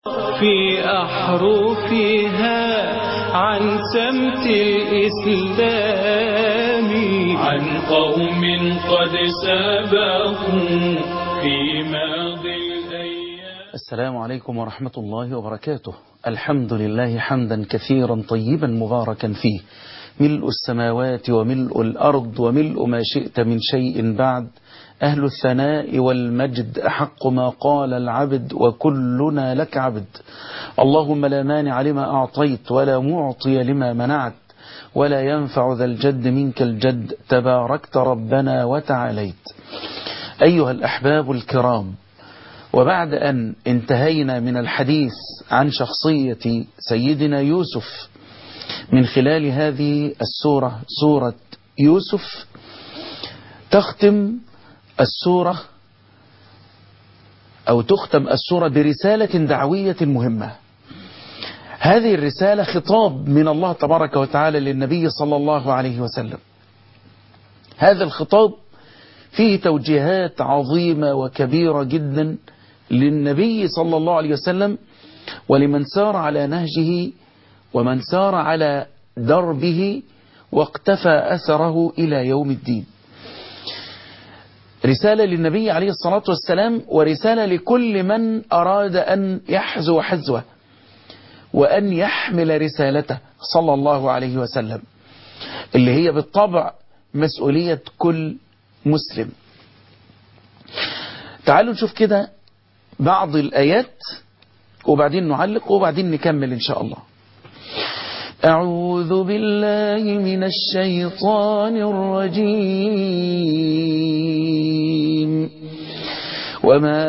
في أحرفها عن سمت الإسلام، عن قوم قد سبقوا في ماضي الأيام. السلام عليكم ورحمة الله وبركاته. الحمد لله حمدا كثيرا طيبا مباركا فيه، ملء السماوات وملء الأرض وملء ما شئت من شيء بعد، أهل الثناء والمجد أحق ما قال العبد وكلنا لك عبد. اللهم لا مانع لما أعطيت ولا معطي لما منعت ولا ينفع ذا الجد منك الجد، تباركت ربنا وتعاليت. أيها الأحباب الكرام، وبعد أن انتهينا من الحديث عن شخصية سيدنا يوسف من خلال هذه السورة، سورة يوسف، تختم السورة أو تختم السورة برسالة دعوية مهمة. هذه الرسالة خطاب من الله تبارك وتعالى للنبي صلى الله عليه وسلم. هذا الخطاب فيه توجيهات عظيمة وكبيرة جدا للنبي صلى الله عليه وسلم ولمن سار على نهجه ومن سار على دربه واقتفى أثره إلى يوم الدين. رسالة للنبي عليه الصلاة والسلام، ورسالة لكل من أراد أن يحزو حزوه وأن يحمل رسالته صلى الله عليه وسلم، اللي هي بالطبع مسؤولية كل مسلم. تعالوا نشوف كده بعض الآيات وبعدين نعلق وبعدين نكمل إن شاء الله. أعوذ بالله من الشيطان الرجيم. وما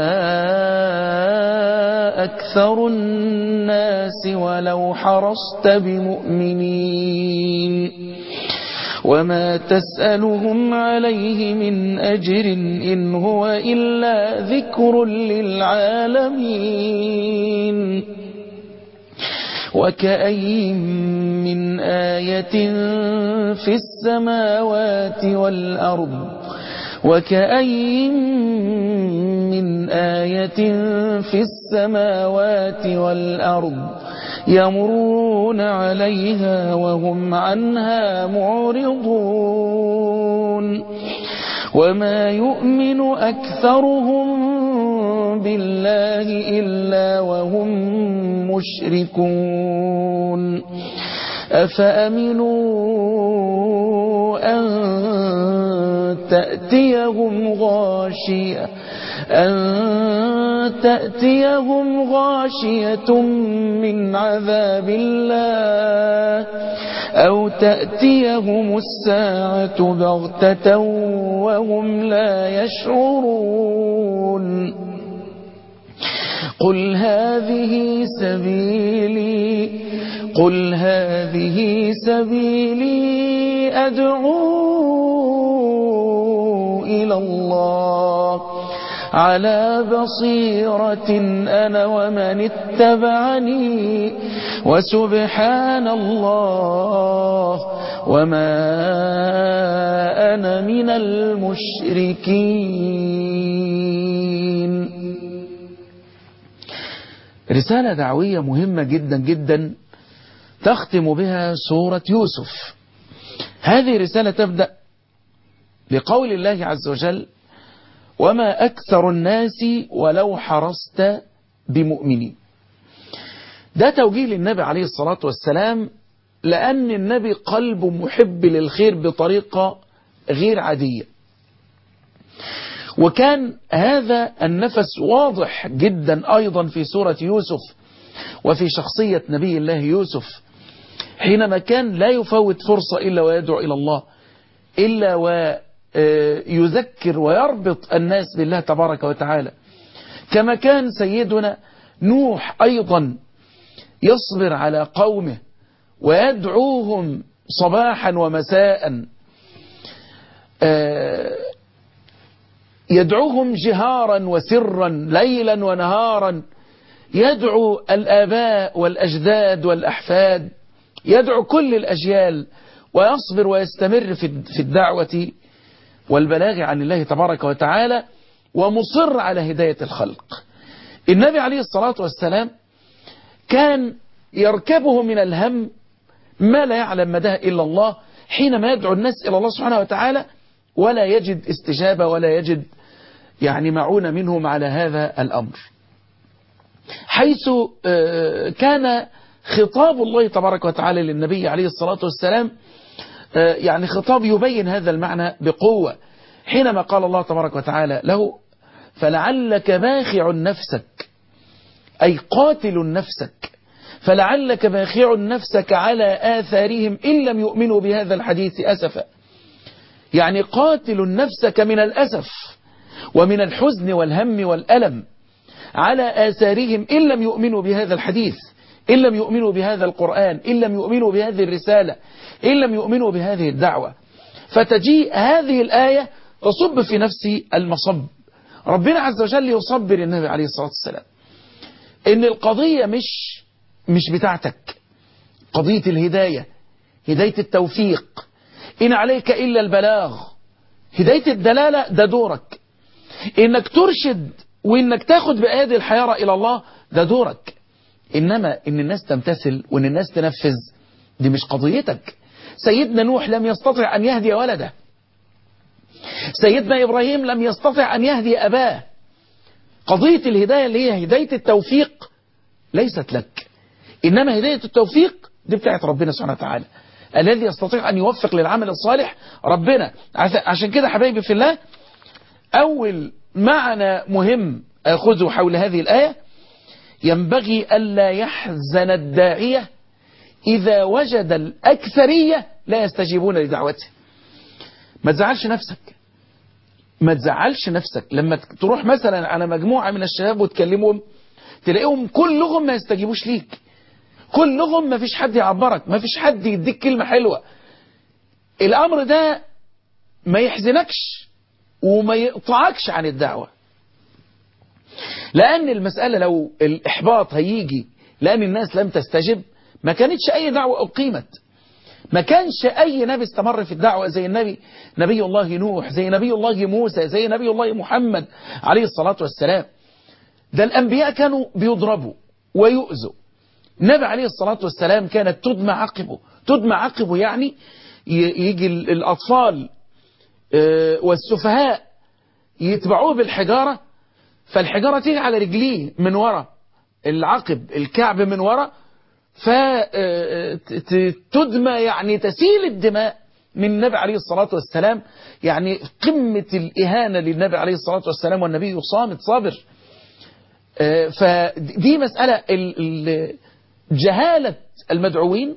أكثر الناس ولو حرصت بمؤمنين وما تسألهم عليه من أجر إن هو إلا ذكر للعالمين. وكأين من آية في السماوات والأرض وكأين من آية في السماوات والأرض يمرون عليها وهم عنها معرضون وما يؤمن أكثرهم بالله إلا وهم مشركون. أفأمنوا أن تأتيهم غاشية من عذاب الله أو تأتيهم الساعة بغتة وهم لا يشعرون. قل هذه سبيلي أدعو إلى الله على بصيرة أنا ومن اتبعني وسبحان الله وما أنا من المشركين. رسالة دعوية مهمة جدا جدا تختم بها سورة يوسف. هذه رسالة تبدأ بقول الله عز وجل: وما أكثر الناس ولو حرصت بمؤمنين. ده توجيه للنبي عليه الصلاة والسلام، لأن النبي قلبه محب للخير بطريقة غير عادية، وكان هذا النفس واضح جدا أيضا في سورة يوسف وفي شخصية نبي الله يوسف، حينما كان لا يفوت فرصة إلا ويدعو إلى الله، إلا ويذكر ويربط الناس بالله تبارك وتعالى. كما كان سيدنا نوح أيضا يصبر على قومه ويدعوهم صباحا ومساء، يدعوهم جهارا وسرا ليلا ونهارا، يدعو الآباء والأجداد والأحفاد، يدعو كل الأجيال، ويصبر ويستمر في الدعوة والبلاغ عن الله تبارك وتعالى، ومصر على هداية الخلق. النبي عليه الصلاة والسلام كان يركبه من الهم ما لا يعلم مداه إلا الله حينما يدعو الناس إلى الله سبحانه وتعالى ولا يجد استجابة ولا يجد يعني معونة منهم على هذا الأمر، حيث كان خطاب الله تبارك وتعالى للنبي عليه الصلاة والسلام يعني خطاب يبين هذا المعنى بقوة، حينما قال الله تبارك وتعالى له: فلعلك باخع نفسك، أي قاتل نفسك، فلعلك باخع نفسك على آثارهم إن لم يؤمنوا بهذا الحديث أسفا. يعني قاتل نفسك من الأسف ومن الحزن والهم والألم على آثارهم إن لم يؤمنوا بهذا الحديث، إن لم يؤمنوا بهذا القرآن، إن لم يؤمنوا بهذه الرسالة، إن لم يؤمنوا بهذه الدعوة. فتجيء هذه الآية تصب في نفس المصب. ربنا عز وجل يصبر النبي عليه الصلاة والسلام إن القضية مش بتاعتك، قضية الهداية، هداية التوفيق، إن عليك إلا البلاغ. هداية الدلالة ده دورك، إنك ترشد وإنك تاخد بأيدي الحيارى إلى الله ده دورك، إنما إن الناس تمتثل وإن الناس تنفذ دي مش قضيتك. سيدنا نوح لم يستطع أن يهدي ولده، سيدنا إبراهيم لم يستطع أن يهدي أباه. قضية الهداية اللي هي هداية التوفيق ليست لك، إنما هداية التوفيق دي بتاعت ربنا سبحانه وتعالى، الذي يستطيع أن يوفق للعمل الصالح ربنا. عشان كده حبايبي في الله، أول معنى مهم أخذه حول هذه الآية: ينبغي ألا يحزن الداعية إذا وجد الأكثرية لا يستجيبون لدعوته. ما تزعلش نفسك، ما تزعلش نفسك لما تروح مثلا على مجموعة من الشباب وتكلمهم تلاقيهم كلهم ما يستجيبوش ليك، كلهم ما فيش حد يعبرك، ما فيش حد يديك كلمة حلوة. الأمر ده ما يحزنكش وما يقطعكش عن الدعوة، لأن المسألة لو الإحباط هيجي لأن الناس لم تستجب ما كانتش أي دعوة أقيمت، ما كانش أي نبي استمر في الدعوة زي نبي الله نوح، زي نبي الله موسى، زي نبي الله محمد عليه الصلاة والسلام. ده الأنبياء كانوا بيضربوا ويؤذوا، النبي عليه الصلاة والسلام كانت تدمى عقبه يعني يجي الأطفال والسفهاء يتبعوه بالحجارة، فالحجارة تيجي على رجليه من ورا العقب، الكعب من ورا، فتدمى يعني تسيل الدماء من النبي عليه الصلاة والسلام. يعني قمة الإهانة للنبي عليه الصلاة والسلام، والنبي صامت صابر. فدي مسألة جهالة المدعوين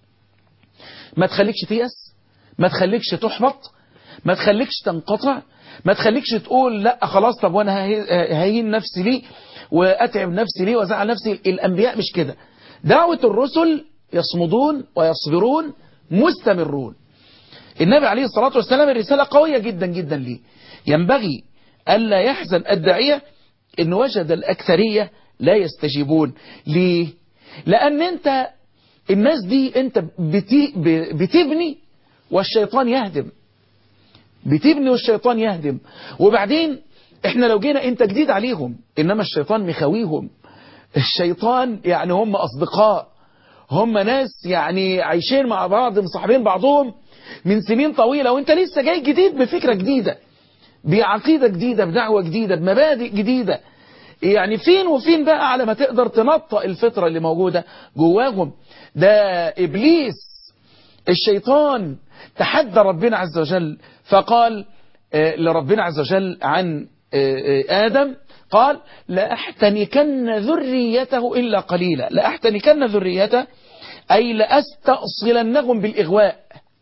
ما تخليكش تيأس، ما تخليكش تحبط، ما تخليكش تنقطع، ما تخليكش تقول لا خلاص طب وانا هين نفسي ليه واتعب نفسي ليه وازعل نفسي. الانبياء مش كده، دعوة الرسل يصمدون ويصبرون مستمرون. النبي عليه الصلاة والسلام الرسالة قوية جدا جدا ليه. ينبغي ألا يحزن الداعية إن وجد الأكثرية لا يستجيبون. ليه؟ لأن أنت الناس دي أنت بتبني والشيطان يهدم، بتبني والشيطان يهدم. وبعدين احنا لو جينا انت جديد عليهم، انما الشيطان مخاويهم. الشيطان يعني هم اصدقاء، هم ناس يعني عايشين مع بعض، مصاحبين بعضهم من سنين طويلة، وانت لسه جاي جديد بفكرة جديدة، بعقيدة جديدة، بدعوة جديدة، بمبادئ جديدة. يعني فين وفين بقى على ما تقدر تنطق الفطرة اللي موجودة جواهم. ده إبليس الشيطان تحدى ربنا عز وجل، فقال لربنا عز وجل عن آدم، قال لأحتنكن ذريته إلا قليلا. لأحتنكن ذريته أي لأستأصلنهم بالإغواء.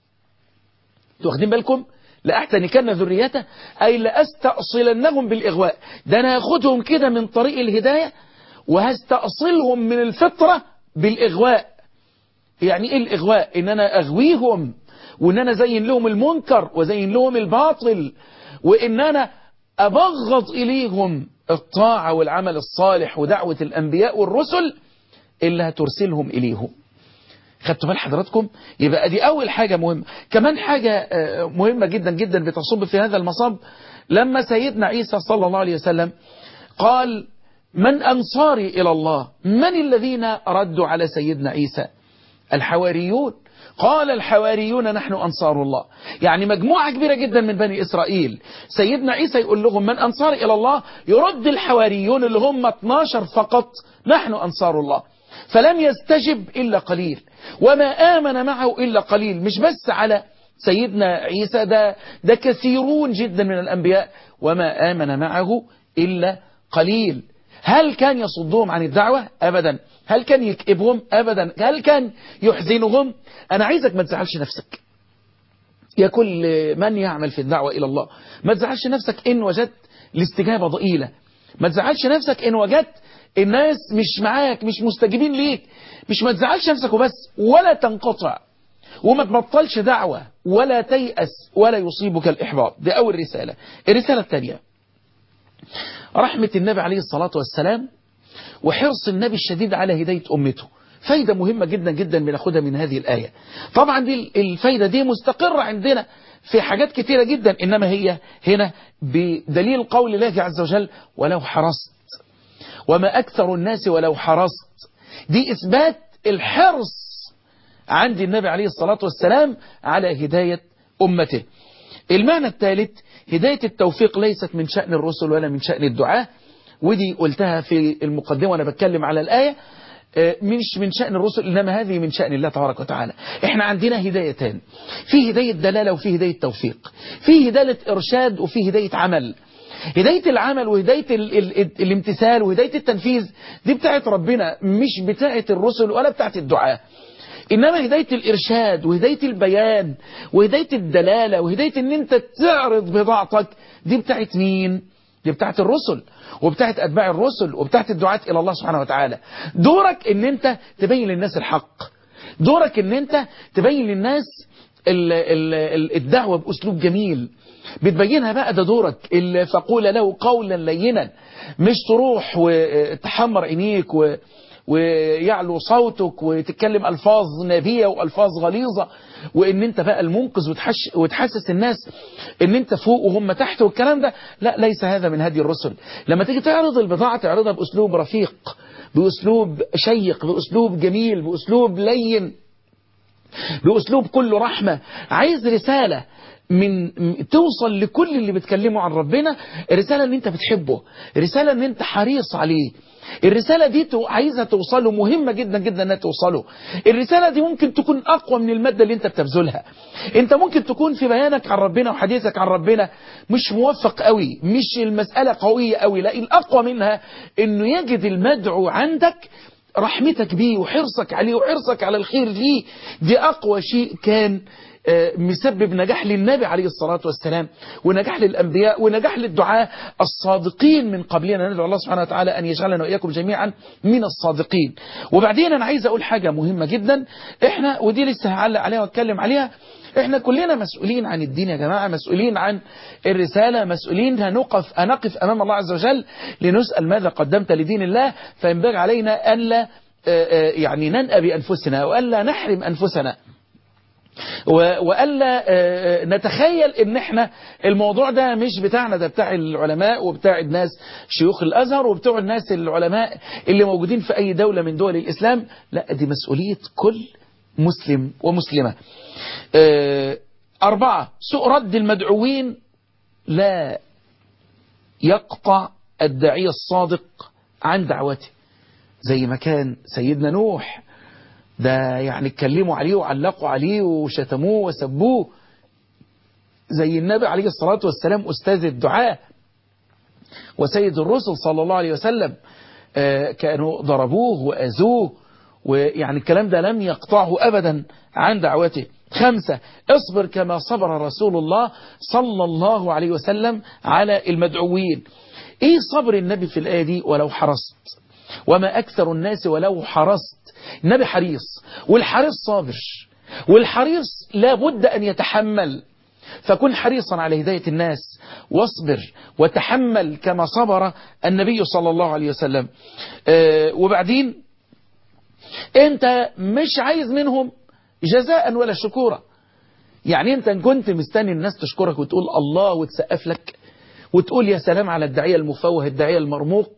واخدين بالكم؟ لأحتنكن ذريته أي لأستأصلنهم بالإغواء. ده أنا هاخدهم كده من طريق الهداية وهستأصلهم من الفطرة بالإغواء. يعني إيه الإغواء؟ إن أنا أغويهم، وإن أنا زين لهم المنكر وزين لهم الباطل، وإن أنا أبغض إليهم الطاعة والعمل الصالح ودعوة الأنبياء والرسل اللي هترسلهم إليهم. خدتوا بال حضراتكم؟ يبقى دي أول حاجة مهمة. كمان حاجة مهمة جدا جدا بتصب في هذا المصاب، لما سيدنا عيسى صلى الله عليه وسلم قال من أنصاري إلى الله؟ من الذين ردوا على سيدنا عيسى؟ الحواريون. قال الحواريون نحن أنصار الله. يعني مجموعة كبيرة جدا من بني إسرائيل، سيدنا عيسى يقول لهم من أنصاري إلى الله، يرد الحواريون اللي هم 12 فقط نحن أنصار الله. فلم يستجب إلا قليل، وما آمن معه إلا قليل. مش بس على سيدنا عيسى، ده كثيرون جدا من الأنبياء وما آمن معه إلا قليل. هل كان يصدهم عن الدعوة؟ أبدا. هل كان يكئبهم؟ أبدا. هل كان يحزنهم؟ أنا عايزك ما تزعلش نفسك يا كل من يعمل في الدعوة إلى الله. ما تزعلش نفسك إن وجدت الاستجابة ضئيلة، ما تزعلش نفسك إن وجدت الناس مش معاك، مش مستجيبين ليك. مش ما تزعلش نفسك وبس، ولا تنقطع وما تبطلش دعوة ولا تيأس ولا يصيبك الإحباط. دي أول رسالة. الرسالة الثانية، رحمة النبي عليه الصلاة والسلام وحرص النبي الشديد على هداية أمته. فايدة مهمة جدا جدا بناخدها من هذه الآية. طبعا دي الفايدة دي مستقرة عندنا في حاجات كتيرة جدا، إنما هي هنا بدليل قول الله عز وجل ولو حرصت وما أكثر الناس ولو حرصت. دي إثبات الحرص عند النبي عليه الصلاة والسلام على هداية أمته. المعنى الثالث، هداية التوفيق ليست من شأن الرسل ولا من شأن الدعاة، ودي قلتها في المقدمة وأنا بتكلم على الآية. مش من شأن الرسل، إنما هذه من شأن الله تبارك وتعالى. احنا عندنا هدايتان، في هداية دلالة وفي هداية توفيق، في هداية إرشاد وفي هداية عمل. هداية العمل وهداية الامتثال وهداية التنفيذ دي بتاعت ربنا، مش بتاعت الرسل ولا بتاعت الدعاة. إنما هداية الإرشاد وهداية البيان وهداية الدلالة وهداية إن أنت تعرض بضاعتك دي بتاعت مين؟ دي بتاعت الرسل وبتاعت أتباع الرسل وبتاعت الدعاة إلى الله سبحانه وتعالى. دورك إن أنت تبين للناس الحق، دورك إن أنت تبين للناس الدعوة بأسلوب جميل بتبينها بقى، ده دورك. فقول له قولا لينا، مش تروح وتحمر عينيك ويعلو صوتك وتتكلم ألفاظ نابية وألفاظ غليظة، وإن أنت بقى المنقذ وتحسس الناس إن أنت فوق وهم تحت والكلام ده. لا، ليس هذا من هدي الرسل. لما تيجي تعرض البضاعة تعرضها بأسلوب رفيق، بأسلوب شيق، بأسلوب جميل، بأسلوب لين، بأسلوب كله رحمة. عايز رسالة من توصل لكل اللي بتكلموا عن ربنا، رسالة ان انت بتحبه، رسالة ان انت حريص عليه. الرسالة دي عايزها توصله، مهمة جدا جدا انها توصله. الرسالة دي ممكن تكون اقوى من المادة اللي انت بتبذلها. انت ممكن تكون في بيانك عن ربنا وحديثك عن ربنا مش موفق قوي، مش المسألة قوية قوي، لا، الاقوى منها انه يجد المدعو عندك رحمتك بيه وحرصك عليه وحرصك على الخير ليه. دي أقوى شيء كان مسبب نجاح للنبي عليه الصلاة والسلام ونجاح للأنبياء ونجاح للدعاء الصادقين من قبلنا. ندعو الله سبحانه وتعالى أن يجعلنا وإياكم جميعا من الصادقين. وبعدين أنا عايز أقول حاجة مهمة جدا، إحنا ودي لسه هعلق عليها واتكلم عليها. إحنا كلنا مسؤولين عن الدين يا جماعة، مسؤولين عن الرسالة، مسؤولين هنقف أمام الله عز وجل لنسأل ماذا قدمت لدين الله. فينبغي علينا ألا يعني ننأى بأنفسنا وألا نحرم أنفسنا وألا نتخيل ان احنا الموضوع ده مش بتاعنا، ده بتاع العلماء وبتاع الناس شيوخ الازهر وبتوع الناس العلماء اللي موجودين في اي دولة من دول الاسلام. لا، دي مسؤولية كل مسلم ومسلمة. 4، سوء رد المدعوين لا يقطع الداعية الصادق عن دعوته. زي ما كان سيدنا نوح، ده يعني اتكلموا عليه وعلقوا عليه وشتموه وسبوه. زي النبي عليه الصلاة والسلام أستاذ الدعاء وسيد الرسل صلى الله عليه وسلم، كانوا ضربوه وأذوه، ويعني الكلام ده لم يقطعه أبدا عن دعوته. 5، اصبر كما صبر رسول الله صلى الله عليه وسلم على المدعوين. ايه صبر النبي في الآية دي؟ ولو حرصت وما أكثر الناس ولو حرصت. النبي حريص، والحريص صابر، والحريص لا بد أن يتحمل. فكن حريصا على هداية الناس، واصبر وتحمل كما صبر النبي صلى الله عليه وسلم. وبعدين انت مش عايز منهم جزاء ولا شكورا. يعني انت كنت مستني الناس تشكرك وتقول الله وتسقف لك وتقول يا سلام على الداعية المفوه الداعية المرموق،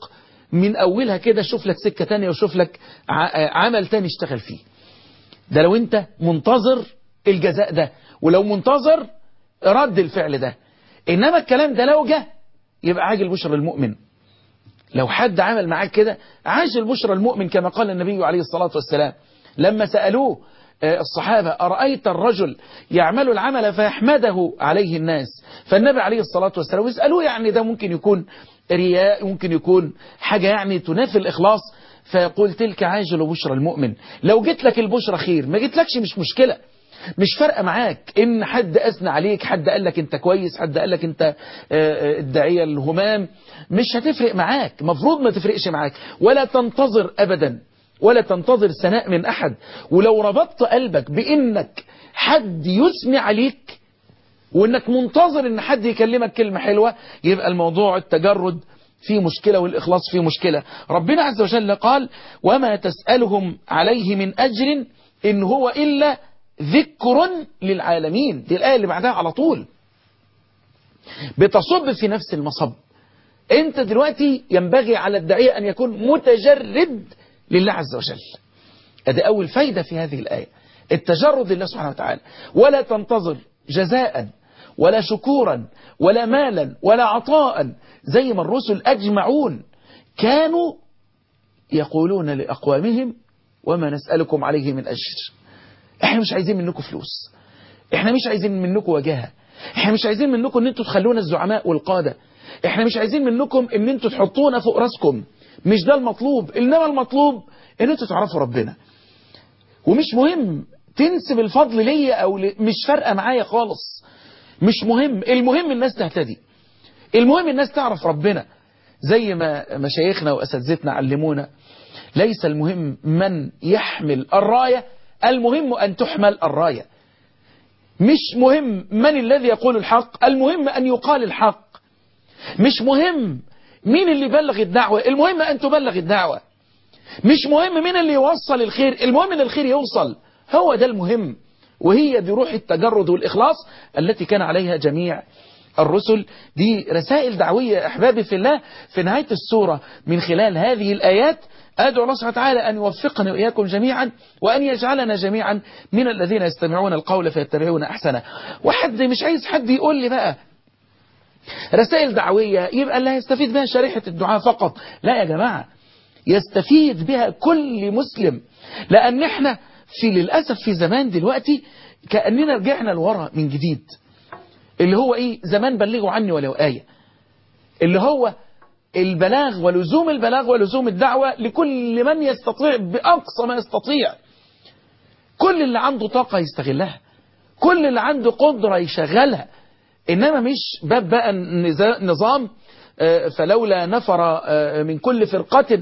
من أولها كده شوف لك سكة تانية وشوف لك عمل تاني اشتغل فيه. ده لو انت منتظر الجزاء ده، ولو منتظر رد الفعل ده. إنما الكلام ده لو جه يبقى عاجل بشرى المؤمن. لو حد عمل معاك كده عاجل بشرى المؤمن، كما قال النبي عليه الصلاة والسلام لما سألوه الصحابة أرأيت الرجل يعمل العمل فيحمده عليه الناس، فالنبي عليه الصلاة والسلام يسألوه يعني ده ممكن يكون رياء، ممكن يكون حاجة يعني تنافي الإخلاص، فيقول تلك عاجل بشرى المؤمن. لو جيت لك البشرى خير، ما جيت لكش مش مشكلة، مش فارقة معاك إن حد أثنى عليك، حد قال لك أنت كويس، حد قال لك أنت الداعية الهمام، مش هتفرق معاك، مفروض ما تفرقش معاك، ولا تنتظر أبدا، ولا تنتظر ثناء من أحد. ولو ربطت قلبك بإنك حد يثني عليك وإنك منتظر إن حد يكلمك كلمة حلوة، يبقى الموضوع التجرد فيه مشكلة والإخلاص فيه مشكلة. ربنا عز وجل قال وما تسألهم عليه من أجر إن هو إلا ذكر للعالمين. دي الآية اللي بعدها على طول بتصب في نفس المصب. انت دلوقتي ينبغي على الداعية أن يكون متجرد لله عز وجل. ادي أول فايدة في هذه الآية، التجرد لله سبحانه وتعالى، ولا تنتظر جزاء ولا شكورا ولا مالا ولا عطاء، زي ما الرسل أجمعون كانوا يقولون لأقوامهم وما نسألكم عليه من أجر. احنا مش عايزين منكم فلوس، احنا مش عايزين منكم وجاهة، احنا مش عايزين منكم ان انتوا تخلونا الزعماء والقادة، احنا مش عايزين منكم ان انتوا تحطونا فوق راسكم، مش ده المطلوب. انما المطلوب ان انتوا تعرفوا ربنا. ومش مهم تنسب الفضل ليا او مش فارقه معايا خالص، مش مهم. المهم الناس تهتدي، المهم الناس تعرف ربنا. زي ما مشايخنا واساتذتنا علمونا، ليس المهم من يحمل الراية، المهم ان تحمل الراية. مش مهم من الذي يقول الحق، المهم ان يقال الحق. مش مهم مين اللي يبلغ الدعوة، المهم أن تبلغ الدعوة. مش مهم مين اللي يوصل الخير، المهم أن الخير يوصل. هو ده المهم. وهي دي روح التجرد والإخلاص التي كان عليها جميع الرسل. دي رسائل دعوية أحبابي في الله. في نهاية السورة من خلال هذه الآيات أدعو الله سبحانه وتعالى أن يوفقنا وإياكم جميعا، وأن يجعلنا جميعا من الذين يستمعون القول فيتبعون أحسنه. وحد مش عايز حد يقول لي بقى رسائل دعوية يبقى اللي هيستفيد بها شريحة الدعاء فقط. لا يا جماعة، يستفيد بها كل مسلم. لأن احنا للأسف في زمان دلوقتي كأننا رجعنا لورا من جديد، اللي هو ايه، زمان بلغوا عني ولو آية، اللي هو البلاغ ولزوم البلاغ ولزوم الدعوة لكل من يستطيع بأقصى ما يستطيع. كل اللي عنده طاقة يستغلها، كل اللي عنده قدرة يشغلها. إنما مش باب بقى نظام فلولا نفر من كل فرقة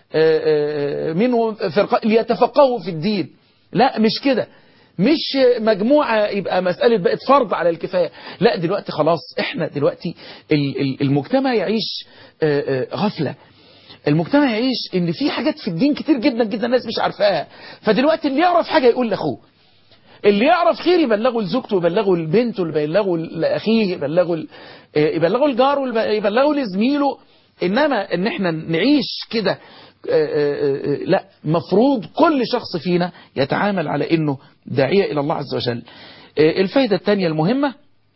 منهم فرقة ليتفقهوا في الدين. لا مش كده، مش مجموعة يبقى مسألة بقت فرض على الكفاية. لا دلوقتي خلاص، احنا دلوقتي المجتمع يعيش غفلة، المجتمع يعيش ان في حاجات في الدين كتير جدا جدا الناس مش عارفاها. فدلوقتي اللي يعرف حاجة يقول لأخوه، اللي يعرف خير يبلغه لزوجته، يبلغه لبنته، يبلغه لأخيه، يبلغه لجاره، يبلغه لزميله. إنما إن احنا نعيش كده لا، مفروض كل شخص فينا يتعامل على إنه داعية إلى الله عز وجل. الفائدة الثانية المهمة،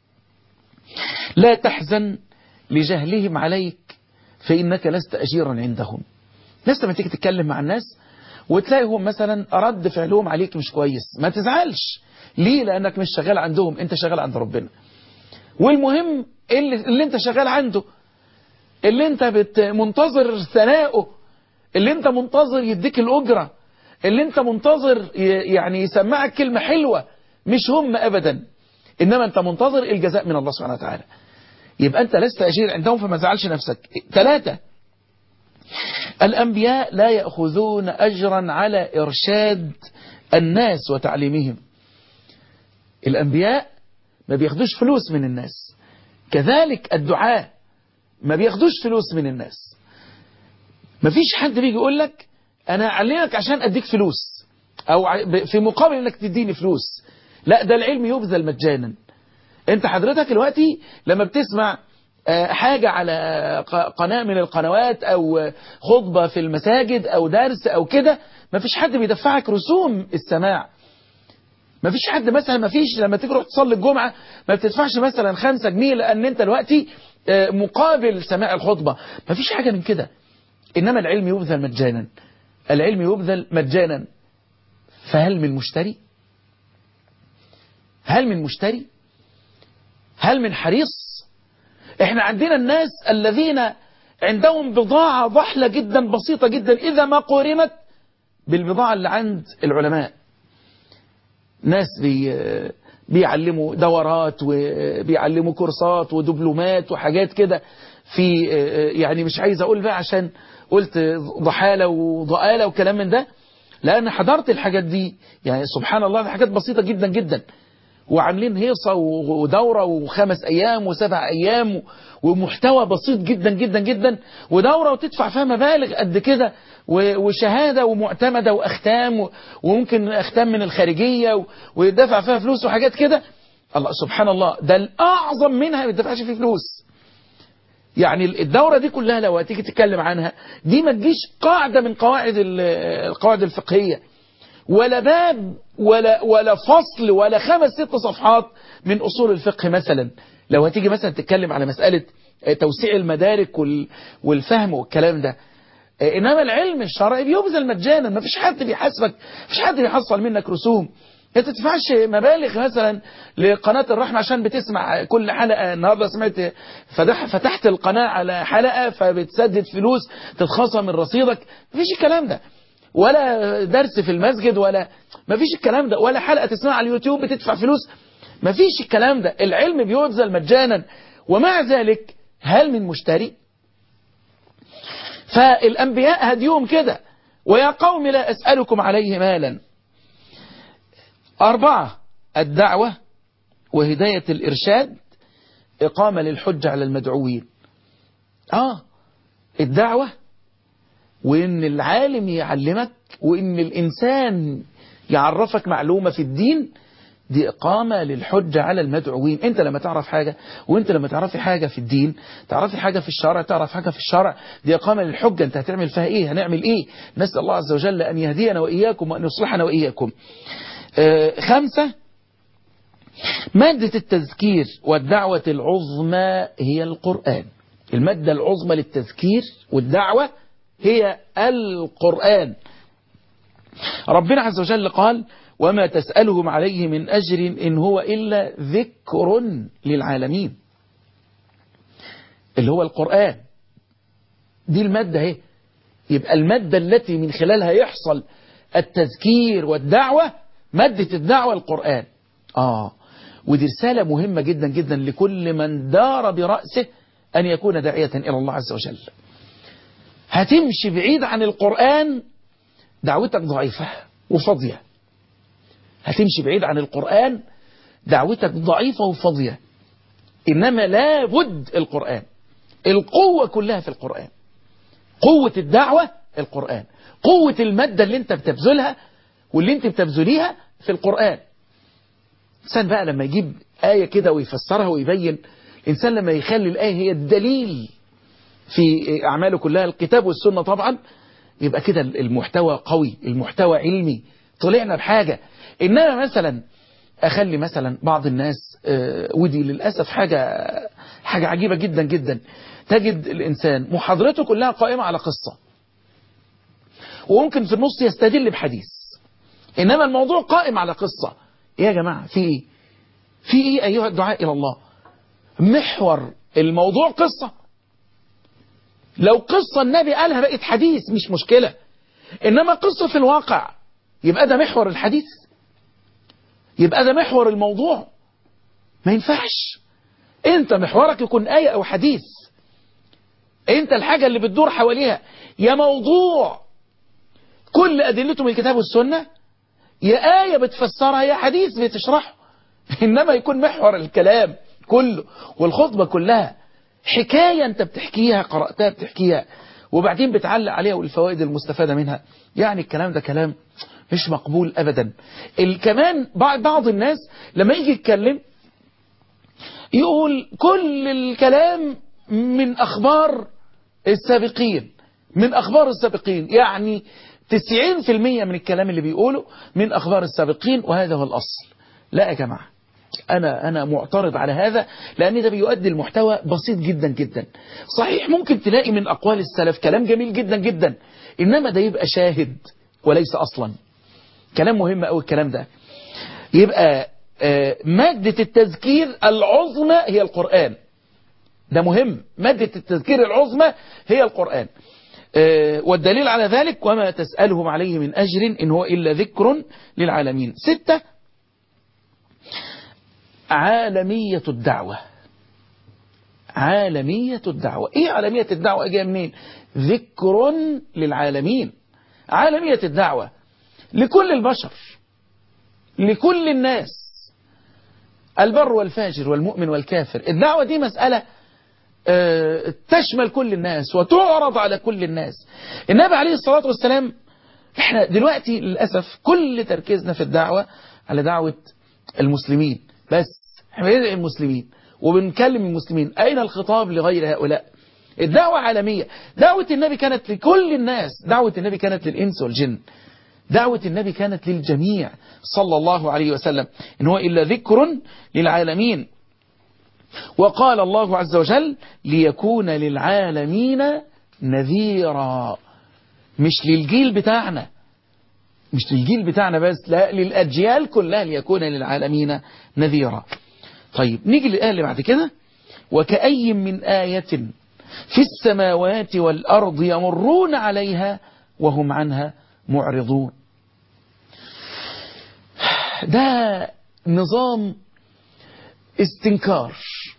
لا تحزن لجهلهم عليك فإنك لست أجيرا عندهم. ناس لما تيجي تتكلم مع الناس وتلاقيهم مثلا رد فعلهم عليك مش كويس، ما تزعلش. ليه؟ لأنك مش شغال عندهم، انت شغال عند ربنا. والمهم اللي انت شغال عنده، اللي انت منتظر ثناؤه، اللي انت منتظر يديك الأجرة، اللي انت منتظر يعني يسمعك كلمة حلوة، مش هم أبدا. إنما انت منتظر الجزاء من الله سبحانه وتعالى. يبقى انت لست أجير عندهم فما تزعلش نفسك. 3، الأنبياء لا يأخذون أجرا على إرشاد الناس وتعليمهم. الأنبياء ما بياخدوش فلوس من الناس، كذلك الدعاء ما بياخدوش فلوس من الناس. ما فيش حد بيجي يقول لك أنا أعلمك عشان أديك فلوس أو في مقابل أنك تديني فلوس. لا، ده العلم يبذل مجانا. أنت حضرتك دلوقتي لما بتسمع حاجة على قناة من القنوات أو خطبة في المساجد أو درس أو كده، ما فيش حد بيدفعك رسوم السماع. ما فيش حد مثلا، ما فيش لما تروح تصلي الجمعة ما بتدفعش مثلا 5 جنيه لأن أنت دلوقتي مقابل سماع الخطبة. ما فيش حاجة من كده. إنما العلم يبذل مجانا، العلم يبذل مجانا. فهل من مشتري؟ هل من مشتري؟ هل من حريص؟ احنا عندنا الناس الذين عندهم بضاعة ضحلة جدا بسيطة جدا إذا ما قورنت بالبضاعة اللي عند العلماء. ناس بيعلموا دورات وبيعلموا كورسات ودبلومات وحاجات كده في يعني مش عايز أقول بقى عشان قلت ضحالة وضآلة وكلام من ده، لأن حضرت الحاجات دي يعني سبحان الله، دي حاجات بسيطة جدا جدا، وعاملين هيصة ودورة و5 أيام و7 أيام ومحتوى بسيط جدا جدا جدا، ودورة وتدفع فيها مبالغ قد كده، وشهادة ومعتمدة وأختام وممكن أختام من الخارجية ويدفع فيها فلوس وحاجات كده. الله سبحان الله، ده الأعظم منها ما يدفعش فيه فلوس. يعني الدورة دي كلها لو هتيجي تتكلم عنها دي ما تجيش قاعدة من قواعد القواعد الفقهية، ولا باب ولا فصل ولا 5-6 صفحات من أصول الفقه مثلا. لو هتيجي مثلا تتكلم على مسألة توسيع المدارك والفهم والكلام ده. إنما العلم الشرعي بيبذل مجانا، ما فيش حد بيحاسبك، ما فيش حد بيحصل منك رسوم. انت ما تدفعش مبالغ مثلا لقناة الرحمة عشان بتسمع كل حلقة. النهارده سمعت فتحت القناة على حلقة فبتسدد فلوس تتخصم من رصيدك. ما فيش الكلام ده، ولا درس في المسجد، ولا ما فيش الكلام ده، ولا حلقة تسمعها على اليوتيوب بتدفع فلوس. ما فيش الكلام ده. العلم بيبذل مجانا، ومع ذلك هل من مشتري؟ فالأنبياء هديهم كده: ويا قوم لا أسألكم عليه مالا. 4 الدعوة وهداية الإرشاد، إقامة للحجة على المدعوين. الدعوة، وإن العالم يعلمك، وإن الإنسان يعرفك معلومة في الدين، دي إقامة للحجة على المدعوين. أنت لما تعرف حاجة، وأنت لما تعرفي حاجة في الدين، تعرفي حاجة في الشرع، تعرف حاجة في الشرع، دي إقامة للحجة. أنت هتعمل فيها إيه؟ هنعمل إيه؟ نسأل الله عز وجل أن يهدينا وإياكم وأن يصلحنا وإياكم. 5 مادة التذكير والدعوة العظمى هي القرآن. المادة العظمى للتذكير والدعوة هي القرآن. ربنا عز وجل قال: وما تسألهم عليه من أجر إن هو إلا ذكر للعالمين. اللي هو القرآن، دي المادة اهي. يبقى المادة التي من خلالها يحصل التذكير والدعوة، مادة الدعوة القرآن. ودي رسالة مهمة جدا جدا لكل من دار برأسه أن يكون داعية إلى الله عز وجل. هتمشي بعيد عن القرآن، دعوتك ضعيفة وفاضية. هتمشي بعيد عن القرآن، دعوتك ضعيفة وفاضية. إنما لا بد القرآن، القوة كلها في القرآن. قوة الدعوة القرآن، قوة المادة اللي انت بتبذلها واللي انت بتبذليها في القرآن. الإنسان بقى لما يجيب آية كده ويفسرها ويبين، الإنسان لما يخلي الآية هي الدليل في أعماله كلها، الكتاب والسنة طبعا، يبقى كده المحتوى قوي، المحتوى علمي، طلعنا بحاجة. إنما مثلا أخلي مثلا بعض الناس، ودي للأسف حاجة عجيبة جدا جدا، تجد الإنسان محاضرته كلها قائمة على قصة، وممكن في النص يستدل بحديث، إنما الموضوع قائم على قصة. إيه يا جماعة؟ في إيه؟ في إيه أيها الدعاء إلى الله؟ محور الموضوع قصة. لو قصة النبي قالها بقت حديث مش مشكلة، إنما قصة في الواقع يبقى ده محور الحديث، يبقى ده محور الموضوع. ما ينفعش انت محورك يكون آية أو حديث. انت الحاجة اللي بتدور حواليها يا موضوع كل أدلته من الكتاب والسنة، يا آية بتفسرها، يا حديث بتشرحه. إنما يكون محور الكلام كله والخطبة كلها حكاية انت بتحكيها، قرأتها بتحكيها، وبعدين بتعلق عليها والفوائد المستفادة منها. يعني الكلام ده كلام مش مقبول أبدا. كمان بعض الناس لما يجي يتكلم يقول كل الكلام من أخبار السابقين، من أخبار السابقين، يعني 90% من الكلام اللي بيقوله من أخبار السابقين، وهذا هو الأصل. لا يا جماعة، أنا معترض على هذا، لأن ده بيؤدي المحتوى بسيط جدا جدا. صحيح ممكن تلاقي من أقوال السلف كلام جميل جدا جدا، إنما ده يبقى شاهد وليس أصلا. كلام مهم أوي الكلام ده. يبقى مادة التذكير العظمى هي القرآن، ده مهم. مادة التذكير العظمى هي القرآن، والدليل على ذلك وما تسألهم عليه من أجر إن هو إلا ذكر للعالمين. 6، عالمية الدعوة. عالمية الدعوة. إيه عالمية الدعوة؟ جاية منين؟ ذكر للعالمين. عالمية الدعوة لكل البشر، لكل الناس، البر والفاجر والمؤمن والكافر. الدعوة دي مسألة تشمل كل الناس وتعرض على كل الناس. النبي عليه الصلاة والسلام، احنا دلوقتي للأسف كل تركيزنا في الدعوة على دعوة المسلمين بس. احنا بندعي المسلمين وبنكلم المسلمين، أين الخطاب لغير هؤلاء؟ الدعوة عالمية. دعوة النبي كانت لكل الناس، دعوة النبي كانت للإنس والجن، دعوة النبي كانت للجميع صلى الله عليه وسلم، إن هو إلا ذكر للعالمين. وقال الله عز وجل ليكون للعالمين نذيرا. مش للجيل بتاعنا، مش للجيل بتاعنا بس، لا، للأجيال كلها ليكون للعالمين نذيرا. طيب نيجي للآية اللي بعد كده، وكأي من آية في السماوات والأرض يمرون عليها وهم عنها معرضون. ده نظام استنكار.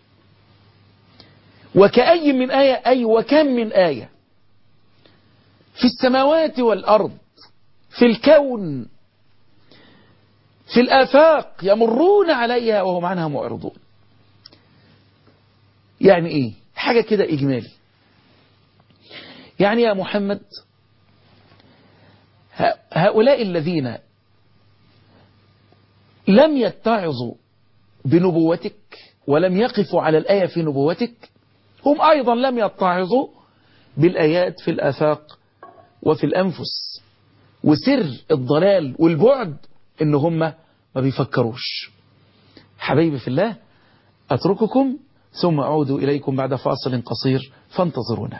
وكأي من آية، أي وكم من آية في السماوات والأرض، في الكون، في الآفاق، يمرون عليها وهم عنها معرضون. يعني إيه؟ حاجة كده إجمالي. يعني يا محمد، هؤلاء الذين لم يتعظوا بنبوتك ولم يقفوا على الآية في نبوتك، هم أيضا لم يتعظوا بالآيات في الآفاق وفي الأنفس. وسر الضلال والبعد إن هم ما بيفكروش. حبايبي في الله، أترككم ثم أعود إليكم بعد فاصل قصير فانتظرونا.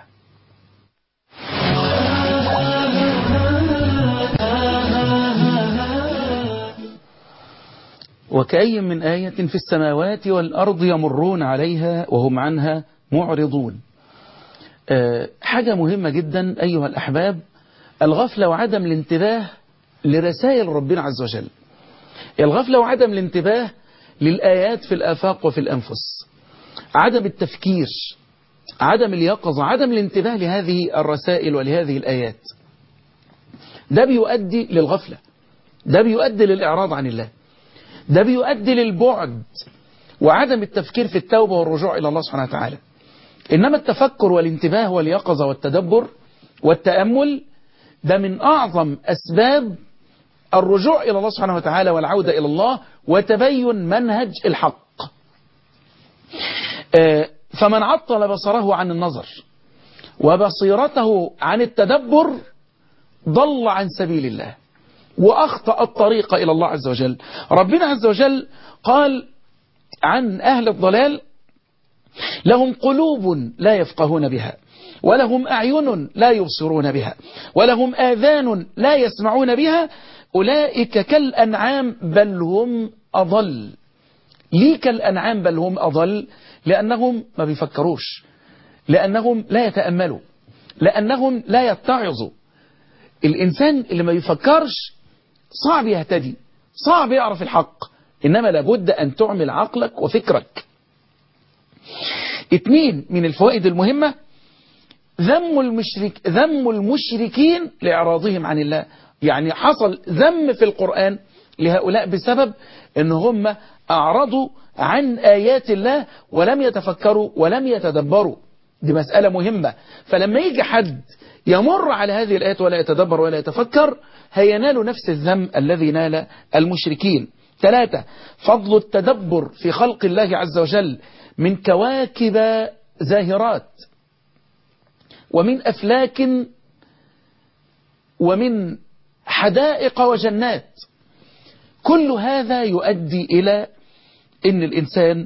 وكأي من آية في السماوات والأرض يمرون عليها وهم عنها معرضون. حاجة مهمة جدا أيها الأحباب، الغفلة وعدم الانتباه لرسائل ربنا عز وجل، الغفلة وعدم الانتباه للآيات في الآفاق وفي الأنفس، عدم التفكير، عدم اليقظة، عدم الانتباه لهذه الرسائل ولهذه الآيات، ده بيؤدي للغفلة، ده بيؤدي للإعراض عن الله، ده بيؤدي للبعد وعدم التفكير في التوبة والرجوع إلى الله سبحانه وتعالى. إنما التفكر والانتباه واليقظة والتدبر والتأمل ده من أعظم أسباب الرجوع إلى الله سبحانه وتعالى والعودة إلى الله وتبين منهج الحق. فمن عطل بصره عن النظر وبصيرته عن التدبر ضل عن سبيل الله وأخطأ الطريق إلى الله عز وجل. ربنا عز وجل قال عن أهل الضلال: لهم قلوب لا يفقهون بها، ولهم أعين لا يبصرون بها، ولهم آذان لا يسمعون بها، أولئك كالأنعام بل هم أضل. ليه كالأنعام بل هم أضل؟ لأنهم ما بيفكروش، لأنهم لا يتأملوا، لأنهم لا يتعظوا. الإنسان اللي ما بيفكرش صعب يهتدي، صعب يعرف الحق، إنما لابد أن تعمل عقلك وفكرك. 2 من الفوائد المهمة: ذم المشركين لإعراضهم عن الله. يعني حصل ذم في القرآن لهؤلاء بسبب أن هم أعرضوا عن آيات الله ولم يتفكروا ولم يتدبروا. دي مسألة مهمة. فلما يجي حد يمر على هذه الآيات ولا يتدبر ولا يتفكر هينال نفس الذم الذي نال المشركين. 3 فضل التدبر في خلق الله عز وجل من كواكب زاهرات ومن أفلاك ومن حدائق وجنات. كل هذا يؤدي إلى أن الإنسان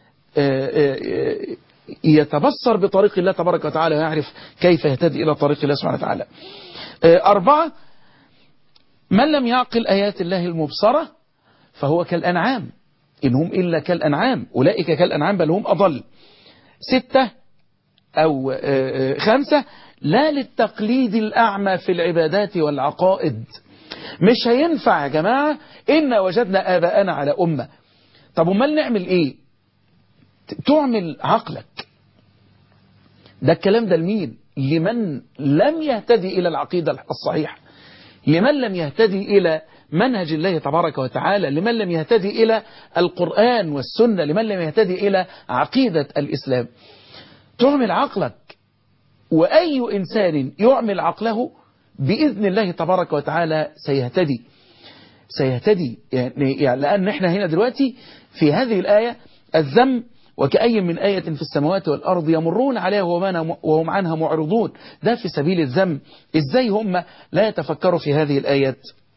يتبصر بطريق الله تبارك وتعالى ويعرف كيف يهتدي إلى طريق الله سبحانه وتعالى. 4 من لم يعقل آيات الله المبصرة فهو كالأنعام إن هم إلا كالأنعام أولئك كالأنعام بل هم أضل. 6 أو 5 لا للتقليد الأعمى في العبادات والعقائد. مش هينفع يا جماعة إن وجدنا آباءنا على أمة. طب ومال نعمل إيه؟ تعمل عقلك. ده الكلام ده لمين؟ لمن لم يهتدي إلى العقيدة الصحيحة، لمن لم يهتدي إلى منهج الله تبارك وتعالى، لمن لم يهتدي إلى القرآن والسنة، لمن لم يهتدي إلى عقيدة الإسلام. تعمل عقلك. وأي إنسان يعمل عقله بإذن الله تبارك وتعالى سيهتدي يعني لأن احنا هنا دلوقتي في هذه الآية الذم وكأي من آية في السماوات والأرض يمرون عليها وهم عنها معرضون. ده في سبيل الذم. إزاي هم لا يتفكروا في هذه الآيات؟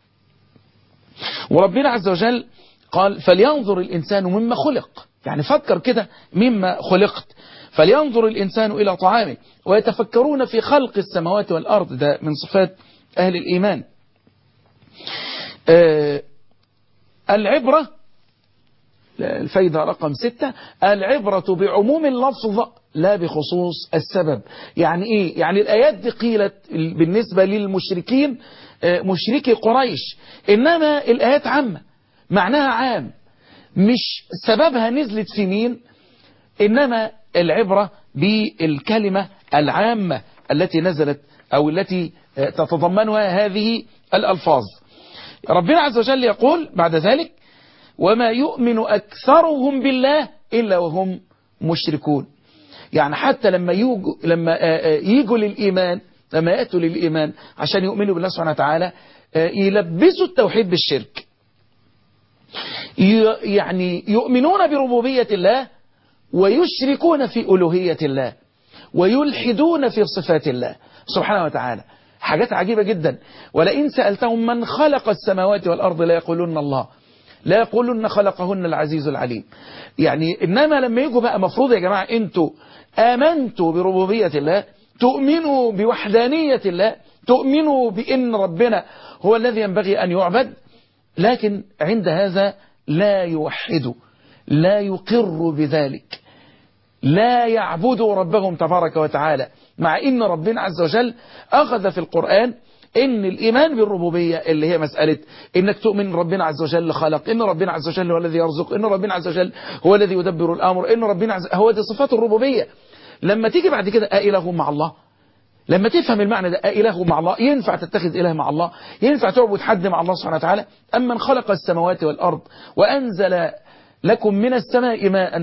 وربنا عز وجل قال فلينظر الإنسان مما خلق. يعني فكر كده مما خلقت. فلينظر الإنسان إلى طعامه ويتفكرون في خلق السماوات والأرض. ده من صفات أهل الإيمان. العبرة الفايدة رقم 6 العبرة بعموم اللفظ لا بخصوص السبب. يعني إيه؟ يعني الآيات دي قيلت بالنسبة للمشركين مشركي قريش، إنما الآيات عامة معناها عام، مش سببها نزلت في مين، إنما العبرة بالكلمة العامة التي نزلت أو التي تتضمنها هذه الألفاظ. ربنا عز وجل يقول بعد ذلك وما يؤمن أكثرهم بالله إلا وهم مشركون. يعني حتى لما يجوا للإيمان، لما يأتوا للإيمان عشان يؤمنوا بالله سبحانه وتعالى يلبسوا التوحيد بالشرك. يعني يؤمنون بربوبية الله ويشركون في ألوهية الله ويلحدون في صفات الله سبحانه وتعالى. حاجات عجيبة جدا. ولئن سألتهم من خلق السماوات والأرض لا يقولون الله، لا يقولون خلقهن العزيز العليم. يعني إنما لما يجوا بقى مفروض يا جماعة أنتوا آمنتوا بربوبية الله، تؤمنوا بوحدانية الله، تؤمنوا بأن ربنا هو الذي ينبغي أن يعبد، لكن عند هذا لا يوحدوا، لا يقروا بذلك، لا يعبدوا ربهم تبارك وتعالى. مع إن ربنا عز وجل أخذ في القرآن إن الإيمان بالربوبية اللي هي مسألة إنك تؤمن ربنا عز وجل خلق، إن ربنا عز وجل هو الذي يرزق، إن ربنا عز وجل هو الذي يدبر الأمر، إن ربنا هو دي صفات الربوبية. لما تيجي بعد كده أإله مع الله، لما تفهم المعنى ده أإله مع الله، ينفع تتخذ إله مع الله؟ ينفع تعبد حد مع الله سبحانه وتعالى؟ أمن خلق السماوات والأرض وأنزل لكم من السماء ماء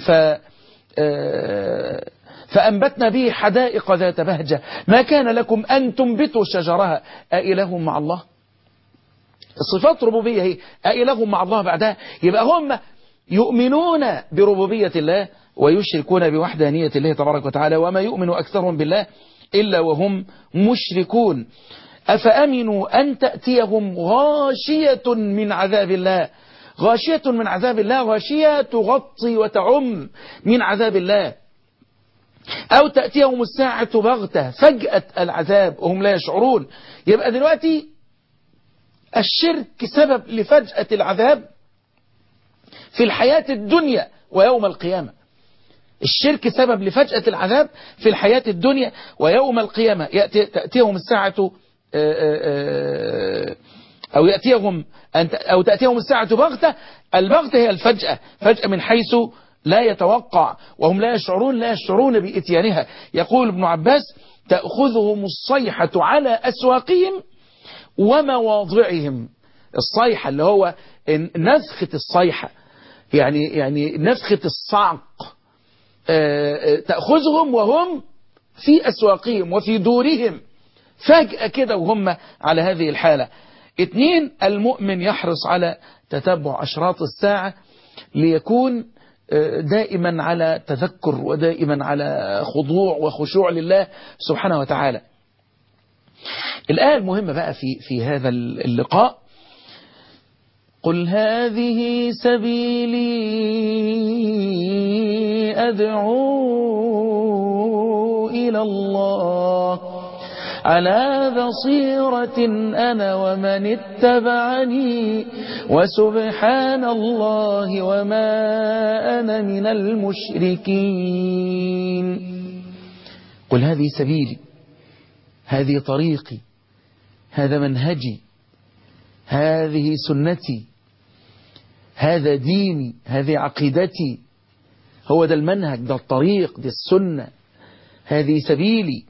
فأنبتنا به حدائق ذات بهجة ما كان لكم أن تنبتوا شجرها أإله مع الله؟ صفات ربوبية هي أإله مع الله بعدها. يبقى هم يؤمنون بربوبية الله ويشركون بوحدانية الله تبارك وتعالى. وما يؤمن أكثرهم بالله إلا وهم مشركون. أفأمنوا أن تأتيهم غاشية من عذاب الله، غاشية من عذاب الله، غاشية تغطي وتعم من عذاب الله، أو تأتيهم الساعة بغتة فجأة العذاب وهم لا يشعرون. يبقى دلوقتي الشرك سبب لفجأة العذاب في الحياة الدنيا ويوم القيامة. الشرك سبب لفجأة العذاب في الحياة الدنيا ويوم القيامة. تأتيهم الساعة أو تأتيهم الساعة بغتة. البغتة هي الفجأة، فجأة من حيث لا يتوقع وهم لا يشعرون بإتيانها. يقول ابن عباس تأخذهم الصيحة على أسواقهم ومواضعهم. الصيحة اللي هو نفخة الصيحة، يعني نفخة الصعق، تأخذهم وهم في أسواقهم وفي دورهم فجأة كده وهم على هذه الحالة. 2 المؤمن يحرص على تتبع أشراط الساعة ليكون دائما على تذكر ودائما على خضوع وخشوع لله سبحانه وتعالى. الآية المهمة بقى في هذا اللقاء: قل هذه سبيلي أدعو إلى الله على بصيرة أنا ومن اتبعني وسبحان الله وما أنا من المشركين. قل هذه سبيلي، هذه طريقي، هذا منهجي، هذه سنتي، هذا ديني، هذه عقيدتي، هو ده المنهج، ده الطريق، دي السنة، هذه سبيلي،